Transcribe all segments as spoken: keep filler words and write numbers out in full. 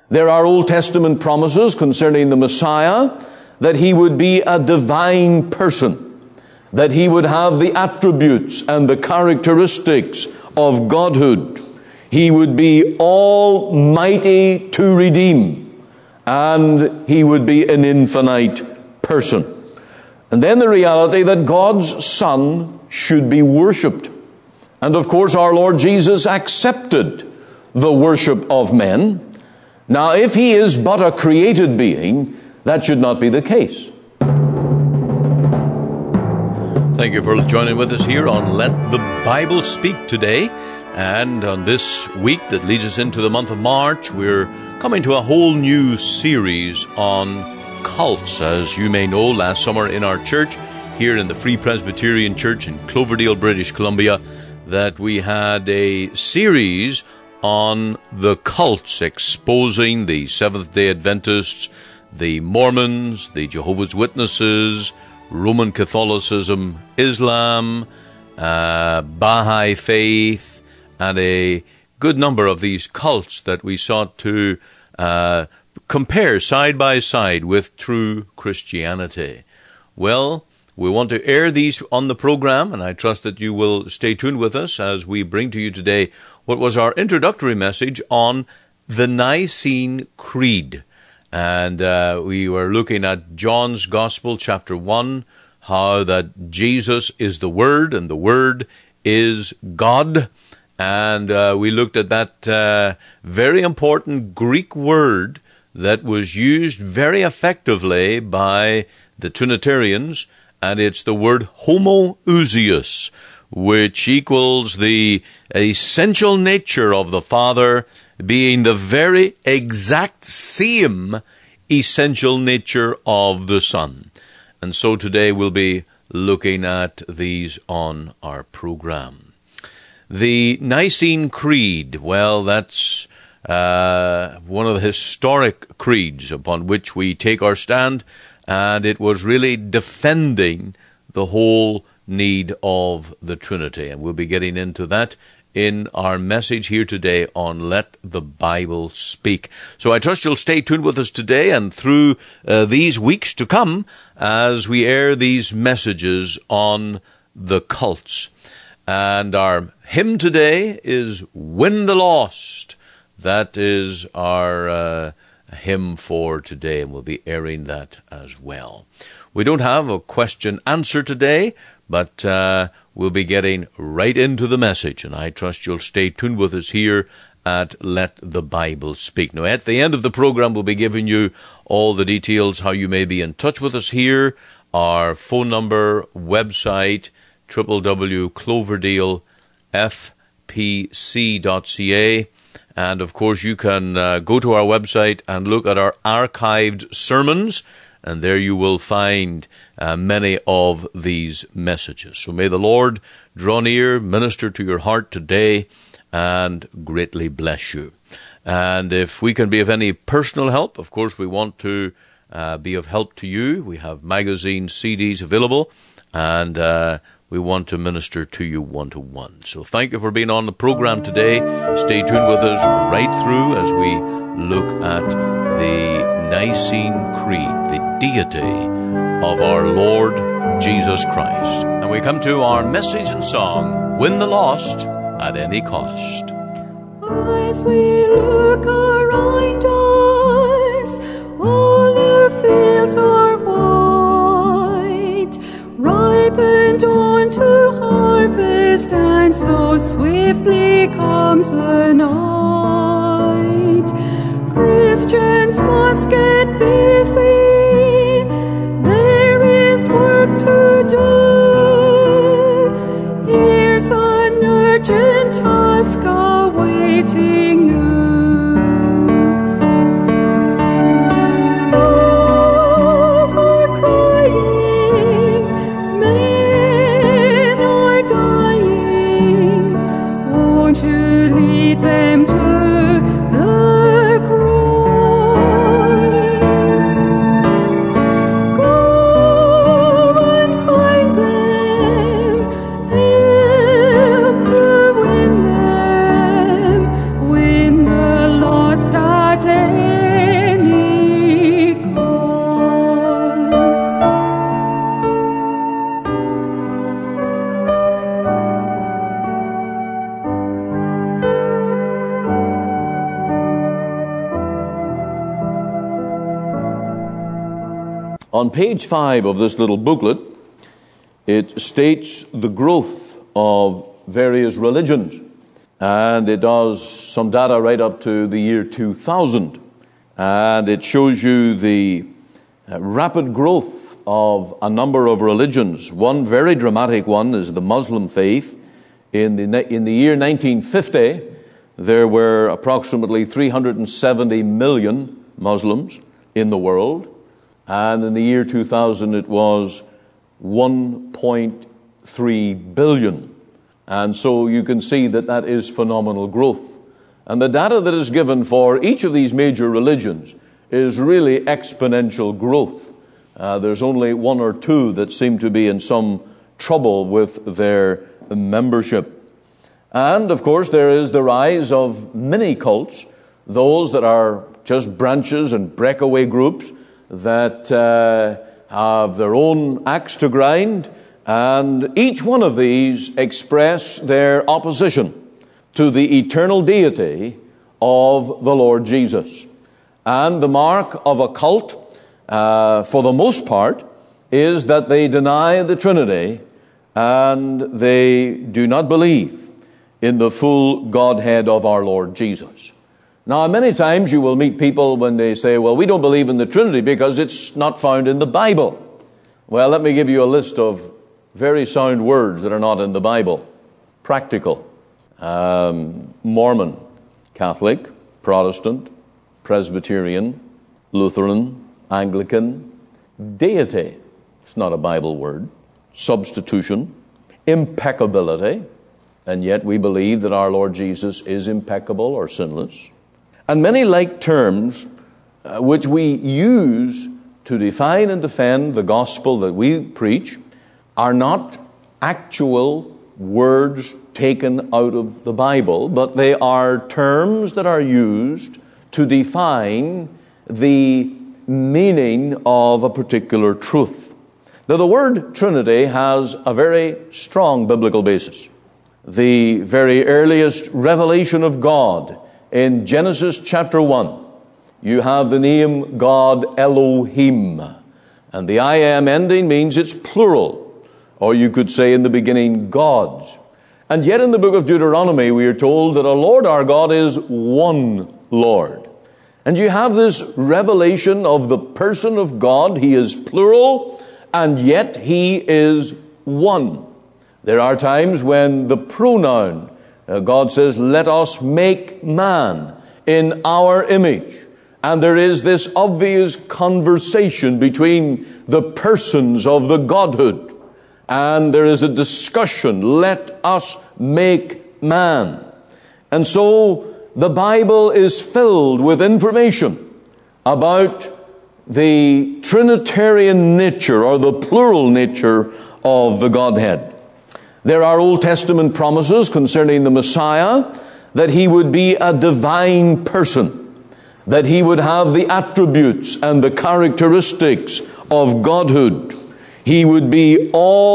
There are Old Testament promises concerning the Messiah that he would be a divine person, that he would have the attributes and the characteristics of godhood. He would be almighty to redeem, and he would be an infinite person. And then the reality that God's Son should be worshipped. And of course our Lord Jesus accepted the worship of men. Now if he is but a created being, that should not be the case. Thank you for joining with us here on Let the Bible Speak today. And on this week that leads us into the month of March, we're coming to a whole new series on cults. As you may know, last summer in our church, here in the Free Presbyterian Church in Cloverdale, British Columbia, that we had a series on the cults, exposing the Seventh-day Adventists, the Mormons, the Jehovah's Witnesses, Roman Catholicism, Islam, uh, Baha'i faith, and a good number of these cults that we sought to uh, compare side by side with true Christianity. Well, we want to air these on the program, and I trust that you will stay tuned with us as we bring to you today what was our introductory message on the Nicene Creed. And uh, we were looking at John's Gospel, chapter one, how that Jesus is the Word, and the Word is God. And uh, we looked at that uh, very important Greek word that was used very effectively by the Trinitarians, and it's the word homoousios, which equals the essential nature of the Father being the very exact same essential nature of the Son. And so today we'll be looking at these on our program. The Nicene Creed, well, that's uh, one of the historic creeds upon which we take our stand, and it was really defending the whole need of the Trinity. And we'll be getting into that in our message here today on Let the Bible Speak. So I trust you'll stay tuned with us today and through uh, these weeks to come as we air these messages on the cults. And our hymn today is Win the Lost. That is our uh, hymn for today, and we'll be airing that as well. We don't have a question answer today, but uh, we'll be getting right into the message, and I trust you'll stay tuned with us here at Let the Bible Speak. Now, at the end of the program, we'll be giving you all the details, how you may be in touch with us here, our phone number, website, w w w dot cloverdale f p c dot c a. And, of course, you can uh, go to our website and look at our archived sermons, and there you will find uh, many of these messages. So may the Lord draw near, minister to your heart today, and greatly bless you. And if we can be of any personal help, of course, we want to uh, be of help to you. We have magazines, C Ds available, and uh we want to minister to you one-to-one. So thank you for being on the program today. Stay tuned with us right through as we look at the Nicene Creed, the deity of our Lord Jesus Christ. And we come to our message and song, Win the Lost at Any Cost. As we look around us, all the fields are white, ripened on to harvest, and so swiftly comes the night. Christians must get busy, there is work to do. Here's an urgent task awaiting you. On page five of this little booklet, it states the growth of various religions. And it does some data right up to the year two thousand. And it shows you the uh, rapid growth of a number of religions. One very dramatic one is the Muslim faith. In the, in the year nineteen fifty, there were approximately three hundred seventy million Muslims in the world. And in the year two thousand, it was one point three billion. And so you can see that that is phenomenal growth. And the data that is given for each of these major religions is really exponential growth. Uh, there's only one or two that seem to be in some trouble with their membership. And, of course, there is the rise of many cults, those that are just branches and breakaway groups that uh, have their own axe to grind, and each one of these express their opposition to the eternal deity of the Lord Jesus. And the mark of a cult, uh, for the most part, is that they deny the Trinity and they do not believe in the full Godhead of our Lord Jesus. Now, many times you will meet people when they say, well, we don't believe in the Trinity because it's not found in the Bible. Well, let me give you a list of very sound words that are not in the Bible. Practical, um, Mormon, Catholic, Protestant, Presbyterian, Lutheran, Anglican, deity, it's not a Bible word, substitution, impeccability, and yet we believe that our Lord Jesus is impeccable or sinless, and many like terms uh, which we use to define and defend the gospel that we preach are not actual words taken out of the Bible, but they are terms that are used to define the meaning of a particular truth. Now, the word Trinity has a very strong biblical basis. The very earliest revelation of God in Genesis chapter one, you have the name God Elohim, and the I am ending means it's plural. Or you could say in the beginning, gods. And yet in the book of Deuteronomy, we are told that our Lord our God is one Lord. And you have this revelation of the person of God. He is plural, and yet He is one. There are times when the pronoun, uh, God says, let us make man in our image. And there is this obvious conversation between the persons of the Godhood. And there is a discussion, let us make man. And so the Bible is filled with information about the Trinitarian nature or the plural nature of the Godhead. There are Old Testament promises concerning the Messiah that He would be a divine person, that He would have the attributes and the characteristics of Godhood. He would be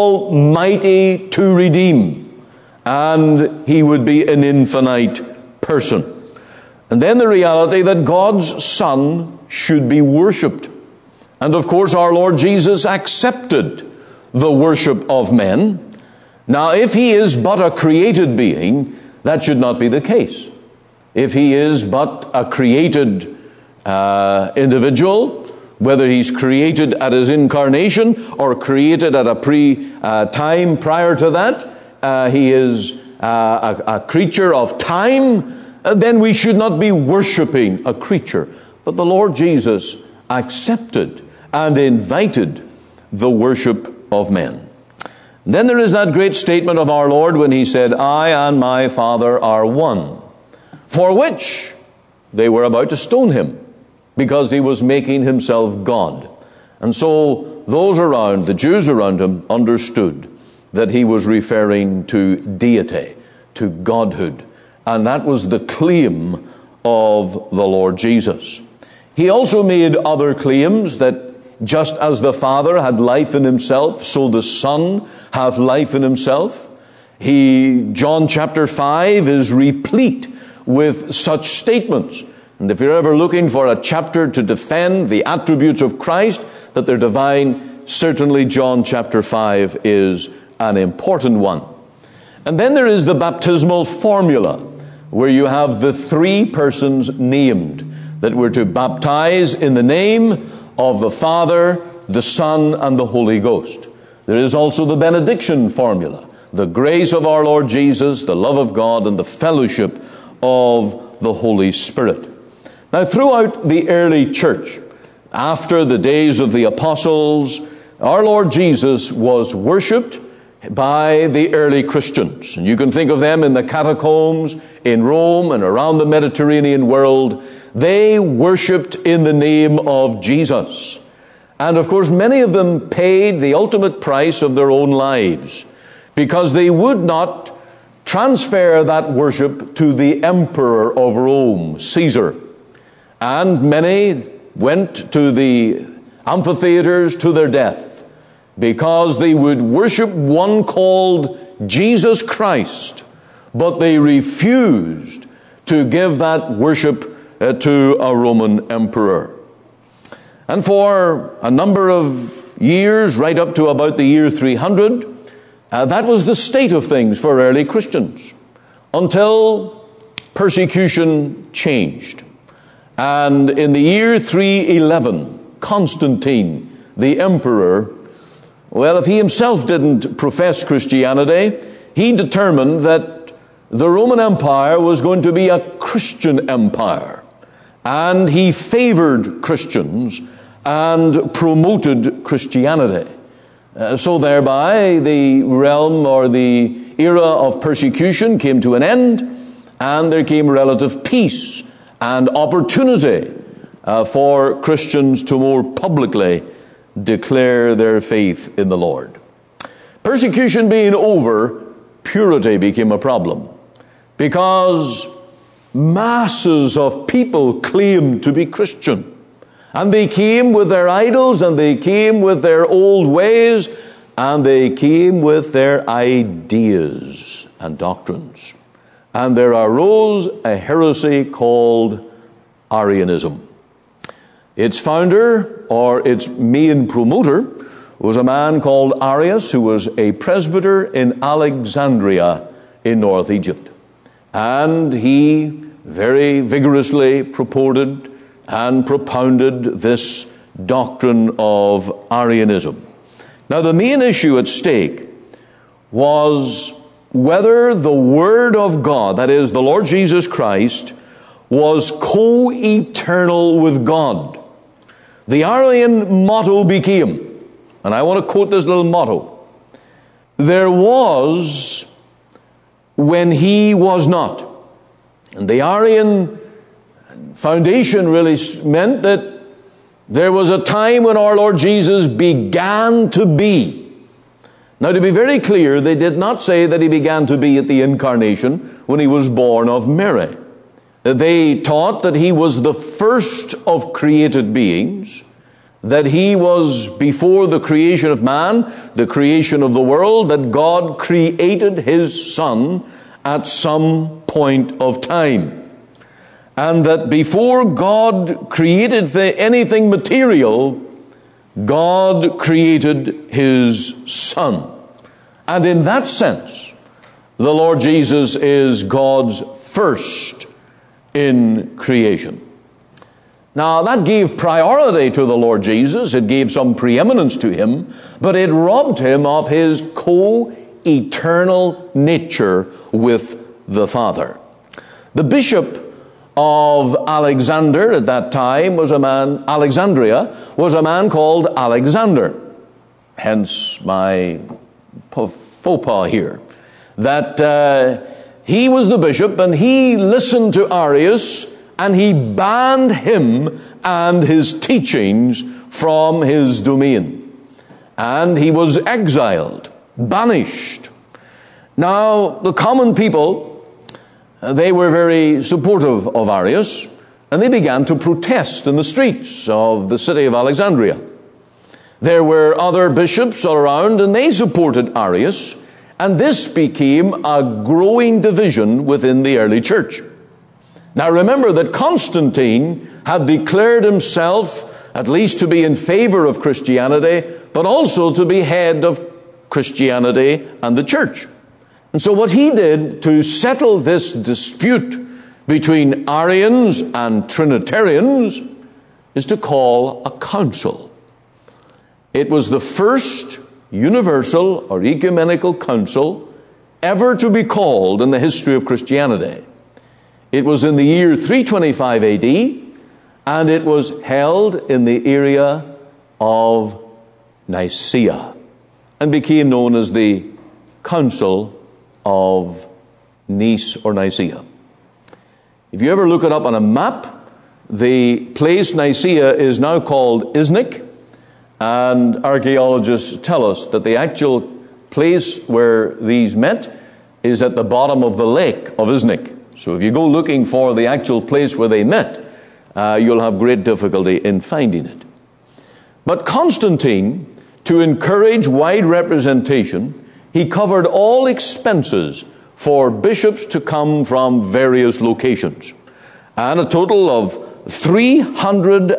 almighty to redeem, and He would be an infinite person. And then the reality that God's Son should be worshipped. And of course our Lord Jesus accepted the worship of men. Now if He is but a created being, that should not be the case. If He is but a created uh, individual, whether He's created at His incarnation or created at a pre uh, time prior to that, uh, He is uh, a, a creature of time, uh, then we should not be worshiping a creature. But the Lord Jesus accepted and invited the worship of men. Then there is that great statement of our Lord when He said, I and my Father are one, for which they were about to stone Him, because He was making Himself God. And so those around, the Jews around Him, understood that He was referring to deity, to Godhood. And that was the claim of the Lord Jesus. He also made other claims that just as the Father had life in Himself, so the Son hath life in Himself. He, John chapter five is replete with such statements. And if you're ever looking for a chapter to defend the attributes of Christ, that they're divine, certainly John chapter five is an important one. And then there is the baptismal formula, where you have the three persons named, that we're to baptize in the name of the Father, the Son, and the Holy Ghost. There is also the benediction formula, the grace of our Lord Jesus, the love of God, and the fellowship of the Holy Spirit. Now, throughout the early church, after the days of the apostles, our Lord Jesus was worshipped by the early Christians. And you can think of them in the catacombs, in Rome, and around the Mediterranean world. They worshipped in the name of Jesus. And of course, many of them paid the ultimate price of their own lives, because they would not transfer that worship to the emperor of Rome, Caesar. And many went to the amphitheaters to their death, because they would worship one called Jesus Christ, but they refused to give that worship uh, to a Roman emperor. And for a number of years, right up to about the year three hundred, uh, that was the state of things for early Christians, until persecution changed. And in the year three eleven, Constantine, the emperor, well, if he himself didn't profess Christianity, he determined that the Roman Empire was going to be a Christian empire. And he favored Christians and promoted Christianity. Uh, so thereby, the realm or the era of persecution came to an end, and there came relative peace and opportunity uh, for Christians to more publicly declare their faith in the Lord. Persecution being over, purity became a problem, because masses of people claimed to be Christian. And they came with their idols, and they came with their old ways, and they came with their ideas and doctrines. And there arose a heresy called Arianism. Its founder, or its main promoter, was a man called Arius, who was a presbyter in Alexandria in North Egypt. And he very vigorously purported and propounded this doctrine of Arianism. Now, the main issue at stake was whether the Word of God, that is, the Lord Jesus Christ, was co-eternal with God. The Arian motto became, and I want to quote this little motto, "There was when he was not." And the Arian foundation really meant that there was a time when our Lord Jesus began to be. Now, to be very clear, they did not say that he began to be at the incarnation when he was born of Mary. They taught that he was the first of created beings, that he was before the creation of man, the creation of the world, that God created his Son at some point of time. And that before God created anything material, God created his Son. And in that sense, the Lord Jesus is God's first in creation. Now, that gave priority to the Lord Jesus. It gave some preeminence to him, but it robbed him of his co-eternal nature with the Father. The bishop of Alexander at that time was a man, Alexandria, was a man called Alexander. Hence my faux pas here. That uh, he was the bishop, and he listened to Arius, and he banned him and his teachings from his domain. And he was exiled, banished. Now, the common people, they were very supportive of Arius, and they began to protest in the streets of the city of Alexandria. There were other bishops around, and they supported Arius, and this became a growing division within the early church. Now remember that Constantine had declared himself at least to be in favor of Christianity, but also to be head of Christianity and the church. And so what he did to settle this dispute between Arians and Trinitarians is to call a council. It was the first universal or ecumenical council ever to be called in the history of Christianity. It was in the year three twenty-five A D, and it was held in the area of Nicaea and became known as the Council of Nice or Nicaea. If you ever look it up on a map, the place Nicaea is now called Iznik, and archaeologists tell us that the actual place where these met is at the bottom of the lake of Iznik. So if you go looking for the actual place where they met, uh, you'll have great difficulty in finding it. But Constantine, to encourage wide representation, he covered all expenses for bishops to come from various locations. And a total of three hundred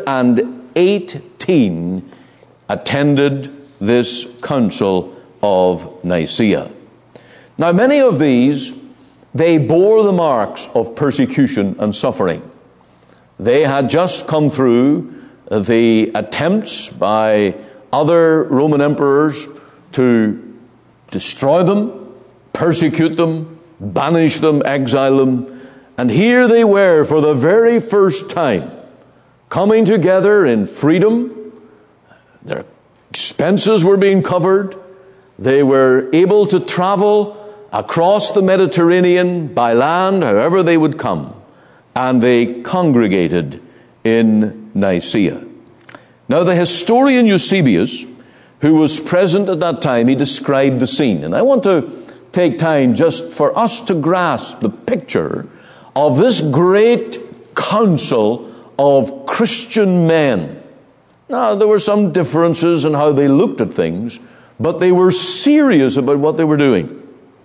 eighteen attended this Council of Nicaea. Now, many of these, they bore the marks of persecution and suffering. They had just come through the attempts by other Roman emperors to destroy them, persecute them, banish them, exile them. And here they were for the very first time, coming together in freedom. Their expenses were being covered. They were able to travel across the Mediterranean by land, however they would come. And they congregated in Nicaea. Now, the historian Eusebius, who was present at that time, he described the scene. And I want to take time just for us to grasp the picture of this great council of Christian men. Now, there were some differences in how they looked at things, but they were serious about what they were doing.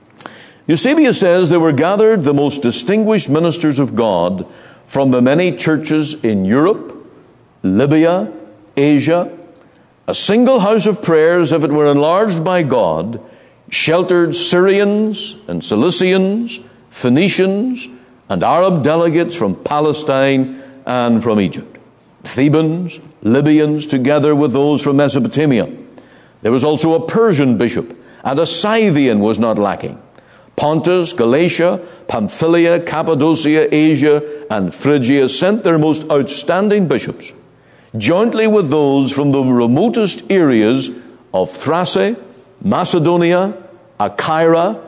Eusebius says there were gathered the most distinguished ministers of God from the many churches in Europe, Libya, Asia. A single house of prayer, as if it were enlarged by God, sheltered Syrians and Cilicians, Phoenicians, and Arab delegates from Palestine and from Egypt. Thebans, Libyans, together with those from Mesopotamia. There was also a Persian bishop, and a Scythian was not lacking. Pontus, Galatia, Pamphylia, Cappadocia, Asia, and Phrygia sent their most outstanding bishops, jointly with those from the remotest areas of Thrace, Macedonia, Achaia,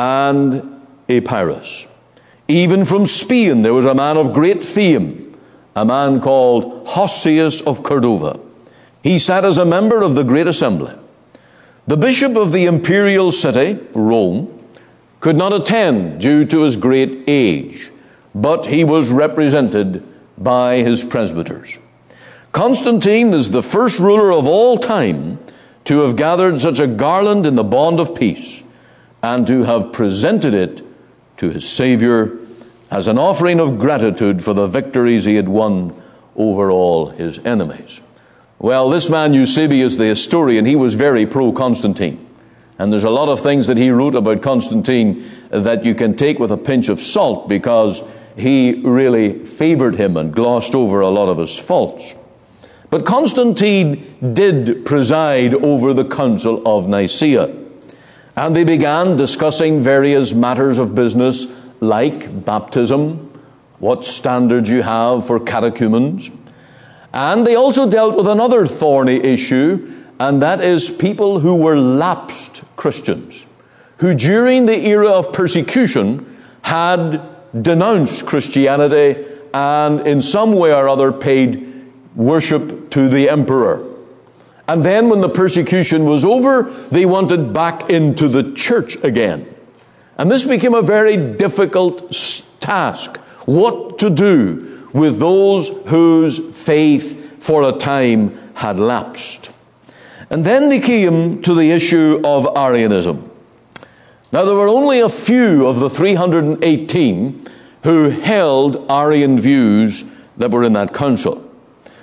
and Epirus. Even from Spain there was a man of great fame, a man called Hosius of Cordova. He sat as a member of the great assembly. The bishop of the imperial city, Rome, could not attend due to his great age, but he was represented by his presbyters. Constantine is the first ruler of all time to have gathered such a garland in the bond of peace and to have presented it to his Savior as an offering of gratitude for the victories he had won over all his enemies. Well, this man Eusebius, the historian, he was very pro-Constantine. And there's a lot of things that he wrote about Constantine that you can take with a pinch of salt, because he really favored him and glossed over a lot of his faults. But Constantine did preside over the Council of Nicaea. And they began discussing various matters of business like baptism, what standards you have for catechumens. And they also dealt with another thorny issue, and that is people who were lapsed Christians, who during the era of persecution had denounced Christianity and in some way or other paid worship to the emperor. And then when the persecution was over, they wanted back into the church again. And this became a very difficult task, what to do with those whose faith for a time had lapsed. And then they came to the issue of Arianism. Now, there were only a few of the three hundred eighteen who held Arian views that were in that council.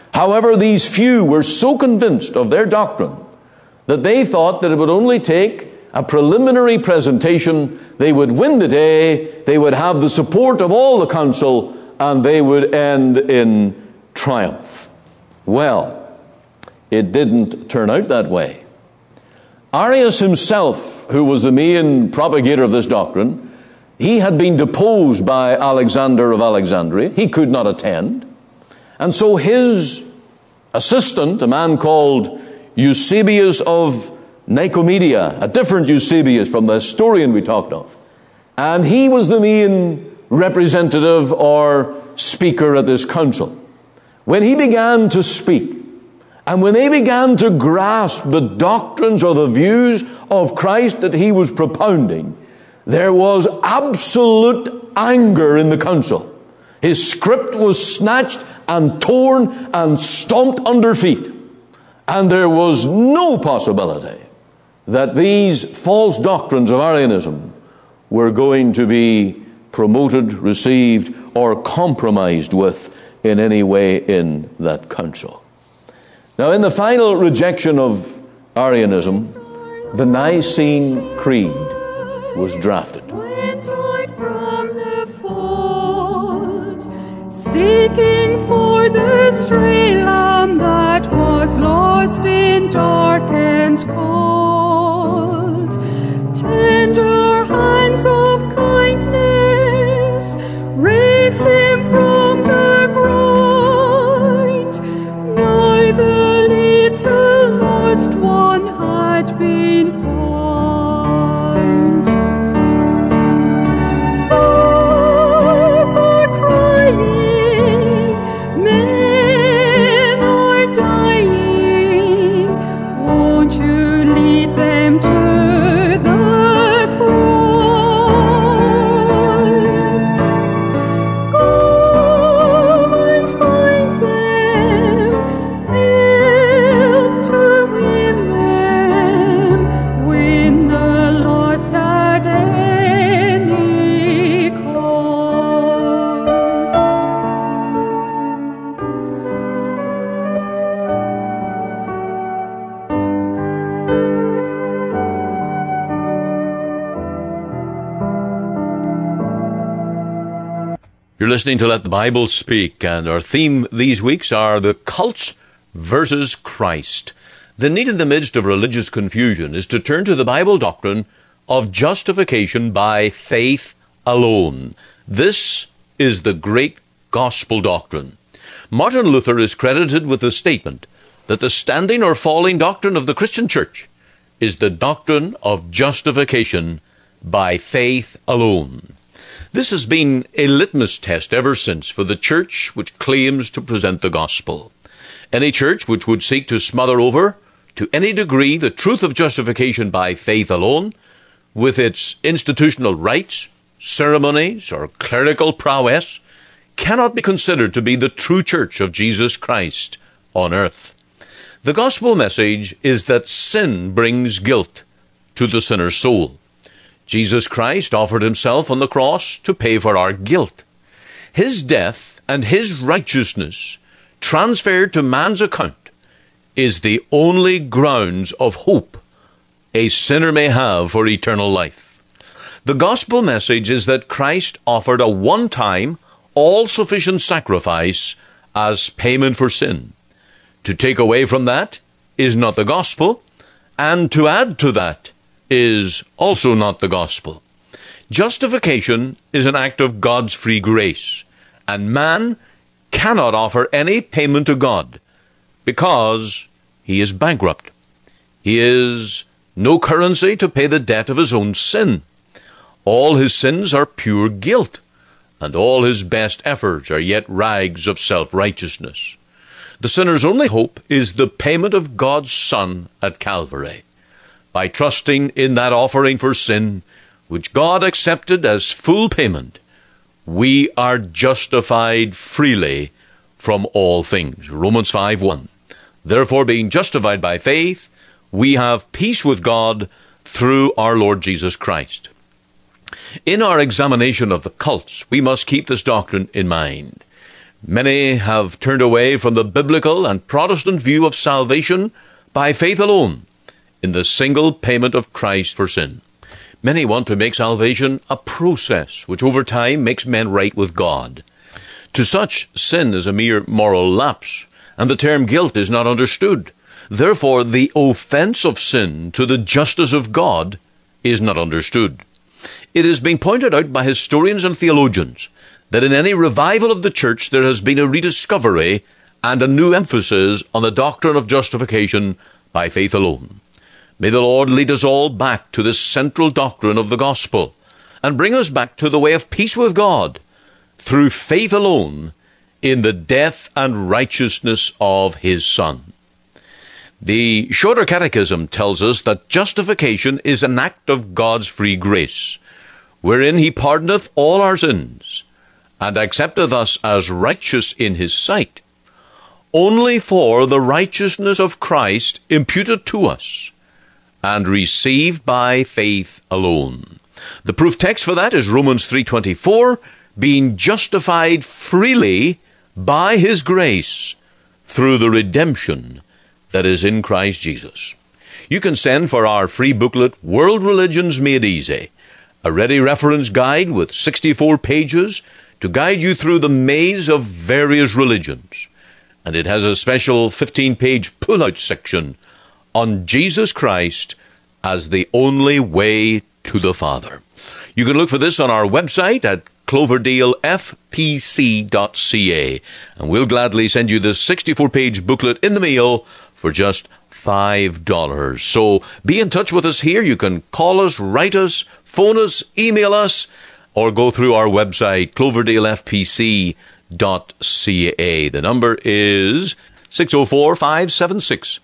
However, these few were so convinced of their doctrine that they thought that it would only take a preliminary presentation, they would win the day, they would have the support of all the council, and they would end in triumph. Well, it didn't turn out that way. Arius himself, who was the main propagator of this doctrine, he had been deposed by Alexander of Alexandria. He could not attend. And so his assistant, a man called Eusebius of Nicomedia, a different Eusebius from the historian we talked of, and he was the main representative or speaker at this council. When he began to speak, and when they began to grasp the doctrines or the views of Christ that he was propounding, there was absolute anger in the council. His script was snatched and torn and stomped under feet. And there was no possibility that these false doctrines of Arianism were going to be promoted, received, or compromised with in any way in that council. Now, in the final rejection of Arianism, the Nicene Creed was drafted. Went out from the fold, seeking for the stray lamb that was lost in dark and cold. Tender hands of kindness raised him from the ground. Now the little lost one had been found. Souls are crying, men are dying. Won't you lead them to the cross? Go and find them, help to win them, win the lost at any cost. You're listening to Let the Bible Speak, and our theme these weeks are the cults versus Christ. The need in the midst of religious confusion is to turn to the Bible doctrine of justification by faith alone. This is the great gospel doctrine. Martin Luther is credited with the statement that the standing or falling doctrine of the Christian church is the doctrine of justification by faith alone. This has been a litmus test ever since for the church which claims to present the gospel. Any church which would seek to smother over, to any degree, the truth of justification by faith alone, with its institutional rites, ceremonies, or clerical prowess, cannot be considered to be the true church of Jesus Christ on earth. The gospel message is that sin brings guilt to the sinner's soul. Jesus Christ offered himself on the cross to pay for our guilt. His death and his righteousness transferred to man's account is the only grounds of hope a sinner may have for eternal life. The gospel message is that Christ offered a one-time, all-sufficient sacrifice as payment for sin. To take away from that is not the gospel, and to add to that is also not the gospel. Justification is an act of God's free grace, and man cannot offer any payment to God because he is bankrupt. He is no currency to pay the debt of his own sin. All his sins are pure guilt, and all his best efforts are yet rags of self-righteousness. The sinner's only hope is the payment of God's Son at Calvary. By trusting in that offering for sin, which God accepted as full payment, we are justified freely from all things. Romans five one. Therefore, being justified by faith, we have peace with God through our Lord Jesus Christ. In our examination of the cults, we must keep this doctrine in mind. Many have turned away from the biblical and Protestant view of salvation by faith alone in the single payment of Christ for sin. Many want to make salvation a process which over time makes men right with God. To such, sin is a mere moral lapse, and the term guilt is not understood. Therefore, the offense of sin to the justice of God is not understood. It is being pointed out by historians and theologians that in any revival of the church there has been a rediscovery and a new emphasis on the doctrine of justification by faith alone. May the Lord lead us all back to this central doctrine of the gospel and bring us back to the way of peace with God through faith alone in the death and righteousness of his Son. The Shorter Catechism tells us that justification is an act of God's free grace, wherein he pardoneth all our sins, and accepteth us as righteous in his sight, only for the righteousness of Christ imputed to us, and received by faith alone. The proof text for that is Romans three twenty-four, being justified freely by his grace through the redemption that is in Christ Jesus. You can send for our free booklet, World Religions Made Easy, a ready reference guide with sixty-four pages to guide you through the maze of various religions. And it has a special fifteen-page pull-out section on Jesus Christ as the only way to the Father. You can look for this on our website at cloverdale f p c dot c a, and we'll gladly send you this sixty-four-page booklet in the mail for just five dollars. So be in touch with us here. You can call us, write us, phone us, email us, or go through our website, cloverdale f p c dot c a. The number is six oh four, five seven six,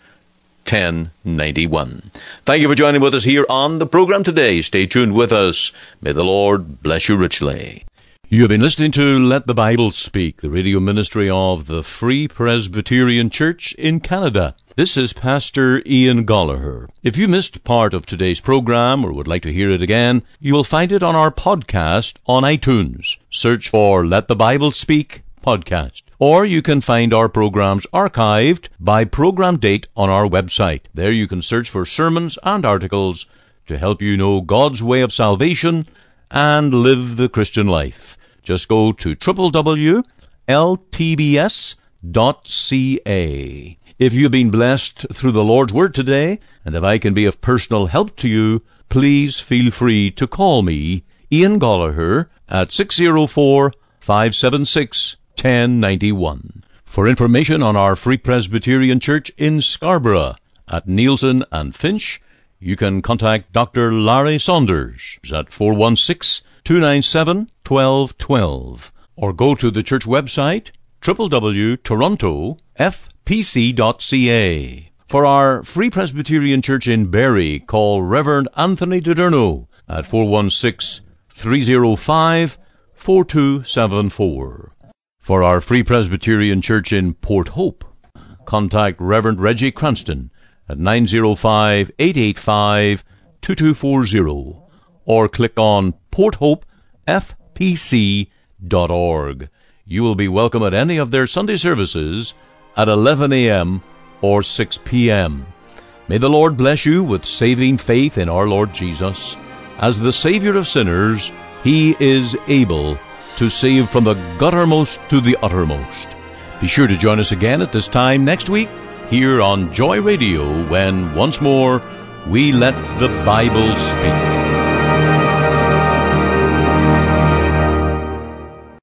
ten ninety-one. Thank you for joining with us here on the program today. Stay tuned with us. May the Lord bless you richly. You have been listening to Let the Bible Speak, the radio ministry of the Free Presbyterian Church in Canada. This is Pastor Ian Gollaher. If you missed part of today's program or would like to hear it again, you will find it on our podcast on iTunes. Search for Let the Bible Speak podcast. Or you can find our programs archived by program date on our website. There you can search for sermons and articles to help you know God's way of salvation and live the Christian life. Just go to w w w dot l t b s dot c a. If you've been blessed through the Lord's Word today, and if I can be of personal help to you, please feel free to call me, Ian Gollaher, at six oh four, five seven six, ten ninety-one. For information on our Free Presbyterian Church in Scarborough, at Nielsen and Finch, you can contact Doctor Larry Saunders at four one six, two nine seven, one two one two, or go to the church website, w w w dot toronto f p c dot c a. For our Free Presbyterian Church in Barrie, call Reverend Anthony DiDerno at four one six, three oh five, four two seven four. For our Free Presbyterian Church in Port Hope, contact Reverend Reggie Cranston at nine oh five, eight eight five, two two four oh, or click on port hope f p c dot org. You will be welcome at any of their Sunday services at eleven a.m. or six p.m. May the Lord bless you with saving faith in our Lord Jesus. As the Savior of sinners, he is able to save from the guttermost to the uttermost. Be sure to join us again at this time next week here on Joy Radio when once more we let the Bible speak.